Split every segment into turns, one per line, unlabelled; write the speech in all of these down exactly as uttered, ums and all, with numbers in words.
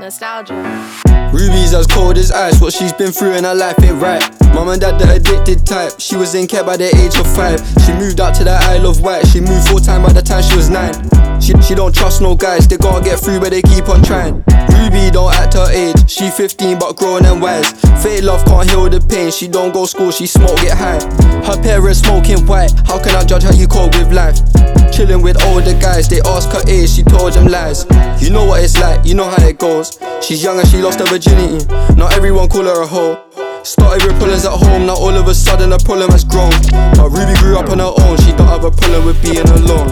Nostalgia.
Ruby's as cold as ice, what she's been through in her life ain't right. Mum and dad the addicted type, she was in care by the age of five. She moved out to the Isle of Wight, she moved full time by the time she was nine. She, she don't trust no guys, they can't get through but they keep on trying. Ruby don't act her age, she fifteen but grown and wise. Fake love can't heal the pain, she don't go school, she smoke, get high. Her parents smoking white, how can I judge how you cope with life? Chilling with older guys, they ask her age, she told them lies. You know what it's like, you know how it goes. She's young and she lost her virginity, not everyone call her a hoe. Started with problems at home, now all of a sudden a problem has grown. But Ruby grew up on her own, she don't have a problem with being alone.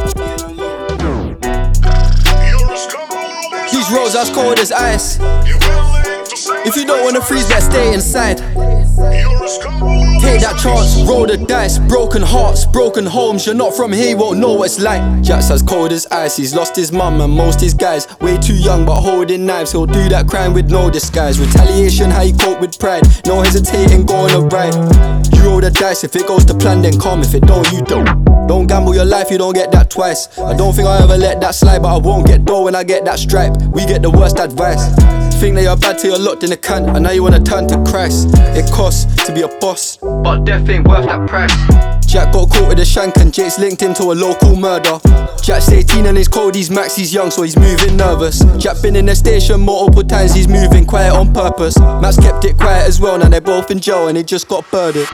These roads as cold as ice. If you don't wanna freeze, let's stay inside. Take that chance, roll the dice. Broken hearts, broken homes. You're not from here, you won't know what it's like. Jack's as cold as ice. He's lost his mum and most his guys. Way too young but holding knives. He'll do that crime with no disguise. Retaliation, how you cope with pride. No hesitating, go on a ride. You roll the dice, if it goes to plan then come. If it don't, you don't. Don't gamble your life, you don't get that twice. I don't think I'll ever let that slide, but I won't get dough when I get that stripe. We get the worst advice. Think that you're bad till you're locked in a can, and now you wanna turn to Christ. It costs to be a boss, but death ain't worth that price. Jack got caught with a shank and Jake's linked him to a local murder. Jack's eighteen and he's cold, he's max, he's young, so he's moving nervous. Jack been in the station multiple times, he's moving quiet on purpose. Max kept it quiet as well, now they're both in jail and they just got murdered.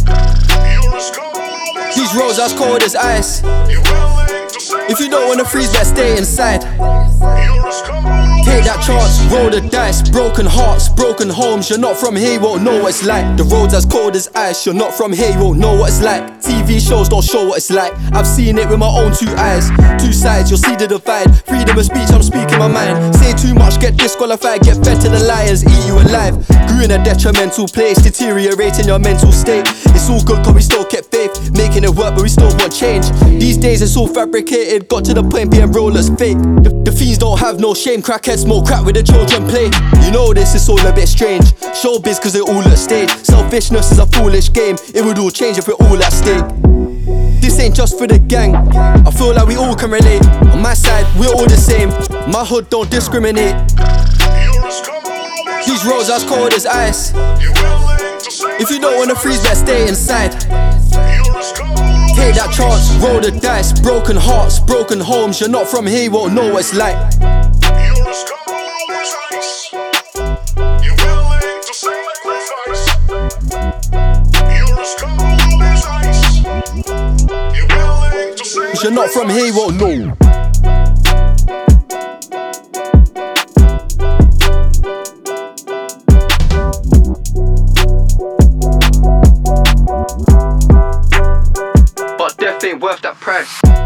These roads as cold as ice. If you don't wanna freeze, let's stay inside. Take that chance, roll the dice. Broken hearts, broken homes. You're not from here, you won't know what it's like. The road's as cold as ice. You're not from here, you won't know what it's like. T V shows don't show what it's like. I've seen it with my own two eyes. Two sides, you'll see the divide. Freedom of speech, I'm speaking my mind. Say too much, get disqualified. Get fed to the lions, eat you alive. Grew in a detrimental place, deteriorating your mental state. It's all good cause we still kept faith, making it work but we still want change. These days it's all fabricated, got to the point being real as fake. The, the fiends don't have no shame, crackheads smoke crack with the children play. You know this, it's all a bit strange. Showbiz cause they're all at stage. Selfishness is a foolish game, it would all change if we're all at stake. This ain't just for the gang, I feel like we all can relate. On my side, we're all the same, my hood don't discriminate. These roads as cold as ice. If you don't wanna freeze, let's stay inside. Take that chance, roll the dice. Broken hearts, broken homes. You're not from here, you won't know what it's like. You're not from here, you won't know. But death ain't worth that price.